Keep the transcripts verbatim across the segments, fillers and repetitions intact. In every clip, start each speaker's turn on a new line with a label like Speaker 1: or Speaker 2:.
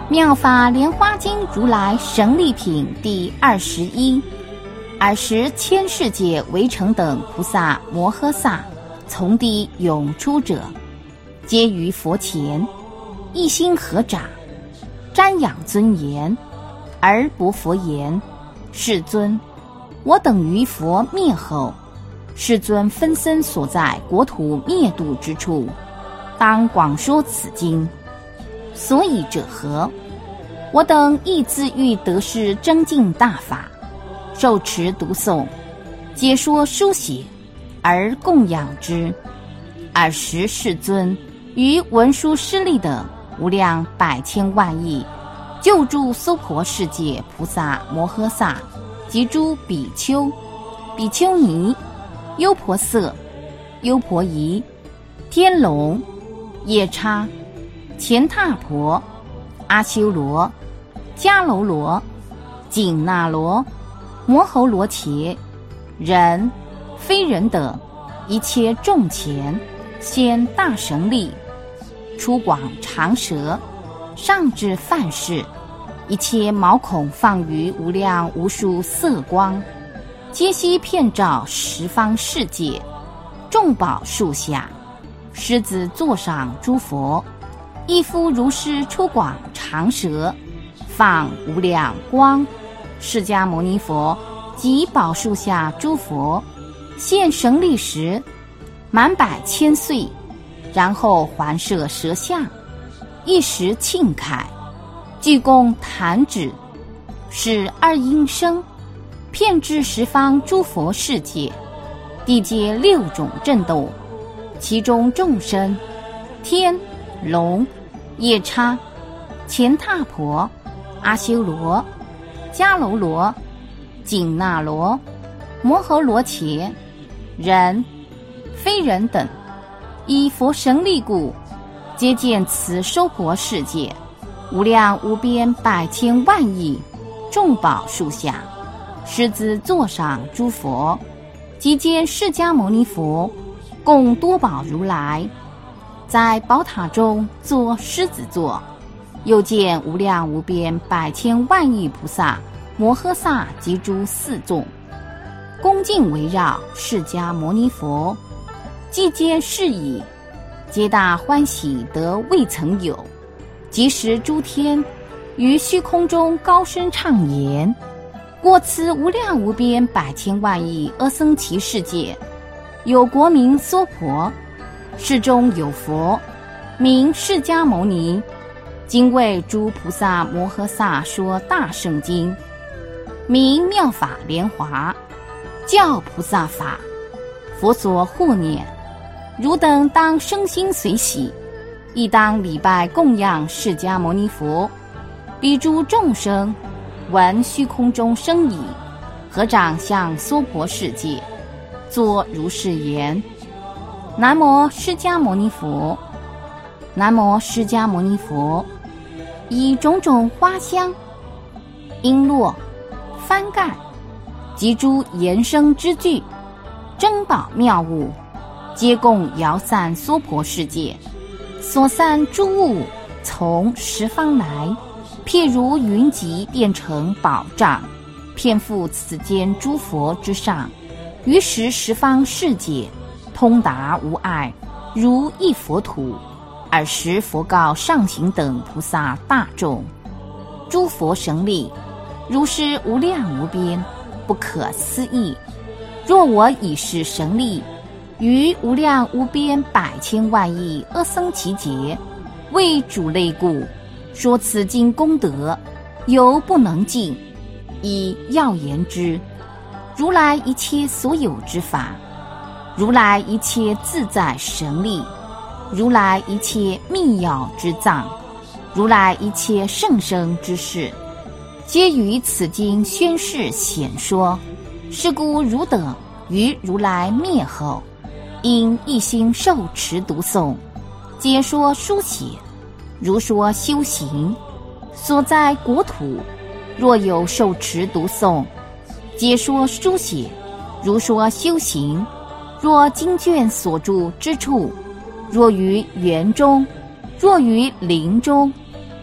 Speaker 1: 妙法莲花经如来神力品第二十一。尔时千世界围城等菩萨摩诃萨从地涌出者，皆于佛前一心合掌，瞻仰尊严，而薄佛言：世尊，我等于佛灭后，世尊分身所在国土灭度之处，当广说此经。所以者何？我等亦自欲得是增进大法，受持读诵，解说书写，而供养之。尔时世尊于文殊师利等无量百千万亿救助娑婆世界菩萨摩诃萨及诸比丘、比丘尼、优婆塞、优婆夷、天龙、夜叉、乾闼婆、阿修罗、迦楼罗、紧那罗、摩喉罗伽、人、非人等一切众前现大神力，出广长舌，上至梵世，一切毛孔放于无量无数色光，皆悉遍照十方世界，众宝树下，狮子座上诸佛，一夫如是出广长舌，放无量光。释迦牟尼佛及宝树下诸佛现神力时，满百千岁，然后环摄舌相，一时庆凯，具供弹指，使二音声，遍至十方诸佛世界，地界六种震动，其中众生天、龙、夜叉、乾闼婆、阿修罗、迦楼罗、紧那罗、摩喉罗伽、人、非人等，以佛神力故，皆见此娑婆世界无量无边百千万亿众宝树下，狮子座上诸佛，即见释迦牟尼佛供多宝如来，在宝塔中坐狮子座，又见无量无边百千万亿菩萨摩诃萨及诸四众，恭敬围绕释迦牟尼佛，既见是已，皆大欢喜得未曾有。即时诸天于虚空中高声唱言：过此无量无边百千万亿阿僧祇世界，有国名娑婆，世中有佛名释迦牟尼，今为诸菩萨摩诃萨说大圣经，名妙法莲华，教菩萨法，佛所护念。汝等当生心随喜，亦当礼拜供养释迦牟尼佛。彼诸众生闻虚空中声已，合掌向娑婆世界，作如是言：南无释迦牟尼佛，南无释迦牟尼佛。以种种花香、璎珞、幡盖及诸延生之具、珍宝妙物，皆供摇散娑婆世界。所散诸物从十方来，譬如云集变成宝障，遍覆此间诸佛之上，于时十方世界通达无碍，如一佛土。尔时佛告上行等菩萨大众：诸佛神力如是无量无边，不可思议。若我以是神力，于无量无边百千万亿阿僧祇劫，为主类故，说此经功德，犹不能尽。以要言之，如来一切所有之法，如来一切自在神力，如来一切密要之藏，如来一切甚深之事，皆于此经宣示显说。是故汝等于如来灭后，应一心受持读诵，解说书写，如说修行。所在国土若有受持读诵，解说书写，如说修行，若经卷所著之处，若于园中，若于林中，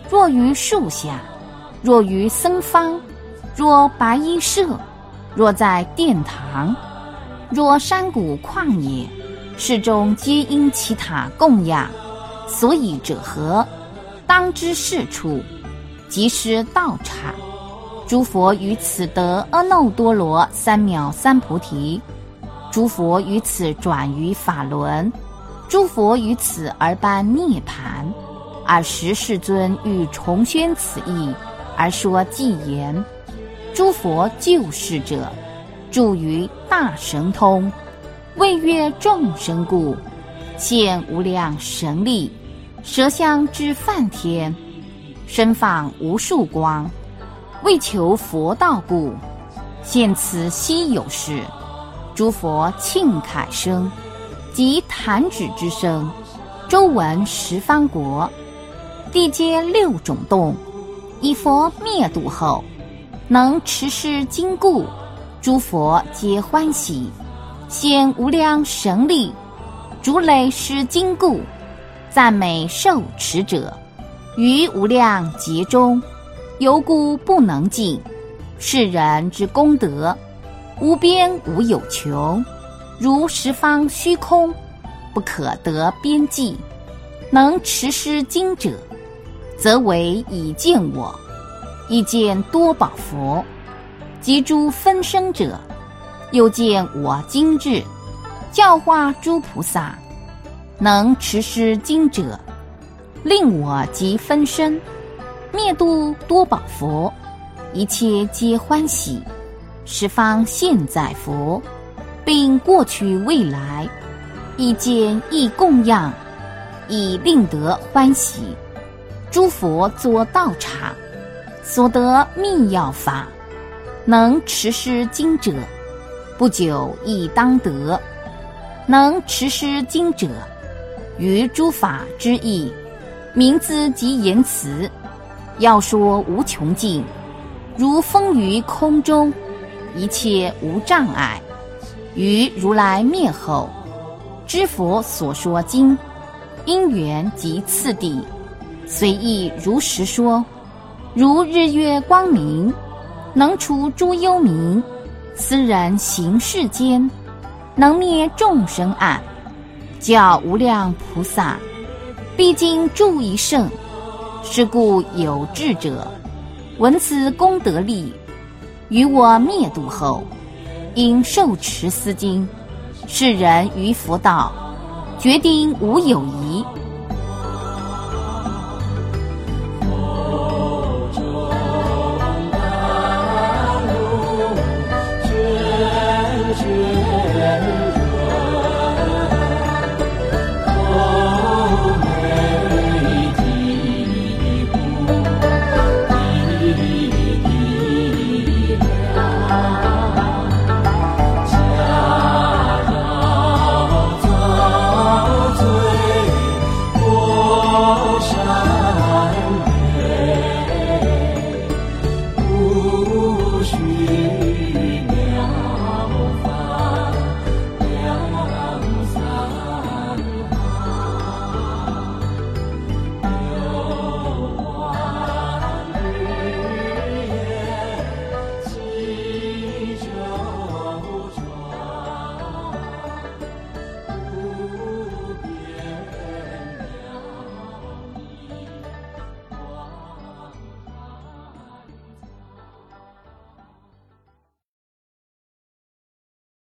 Speaker 1: 若于树下，若于僧坊，若白衣舍，若在殿堂，若山谷旷野，世中皆因其他供养，所以者何？当知是处，即是道场。诸佛于此得阿耨多罗三藐三菩提，诸佛于此转于法轮，诸佛于此而颁涅盘。尔时世尊欲重宣此义，而说偈言：诸佛救世者，住于大神通，为悦众生故，现无量神力，舌相知梵天，身放无数光，为求佛道故，现此稀有事。诸佛庆凯声，及弹指之声，周闻十方国，地皆六种动。以佛灭度后，能持世经故，诸佛皆欢喜，现无量神力，逐累施经故，赞美受持者，于无量劫中，犹故不能尽。世人之功德，无边无有穷，如十方虚空，不可得边际。能持施经者，则为已见我，亦见多宝佛，及诸分身者，又见我精智，教化诸菩萨。能持施经者，令我即分身，灭度多宝佛，一切皆欢喜。十方现在佛，并过去未来，亦见亦供养，以令得欢喜。诸佛作道场，所得密要法，能持施经者，不久亦当得。能持施经者，于诸法之意，名字及言辞，要说无穷尽，如风于空中，一切无障碍。于如来灭后，知佛所说经，因缘及次第，随意如实说，如日月光明，能除诸幽冥。斯人行世间，能灭众生暗，教无量菩萨，毕竟住一圣。是故有智者，闻此功德力，于我灭度后，应受持斯经。世人于佛道，决定无有疑。